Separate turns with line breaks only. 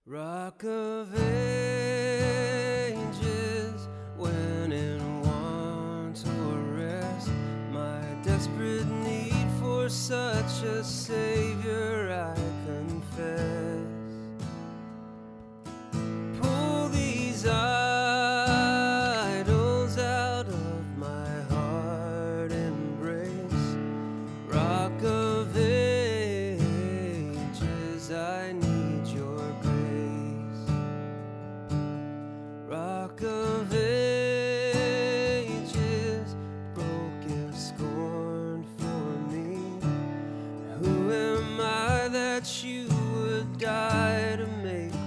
Rock of ages, when in want or rest, my desperate need for such a Savior I confess. Pull these idols out of my heart, embrace. Rock of ages, I need your grace. Rock of ages, broken, scorned for me. Who am I that you would die to make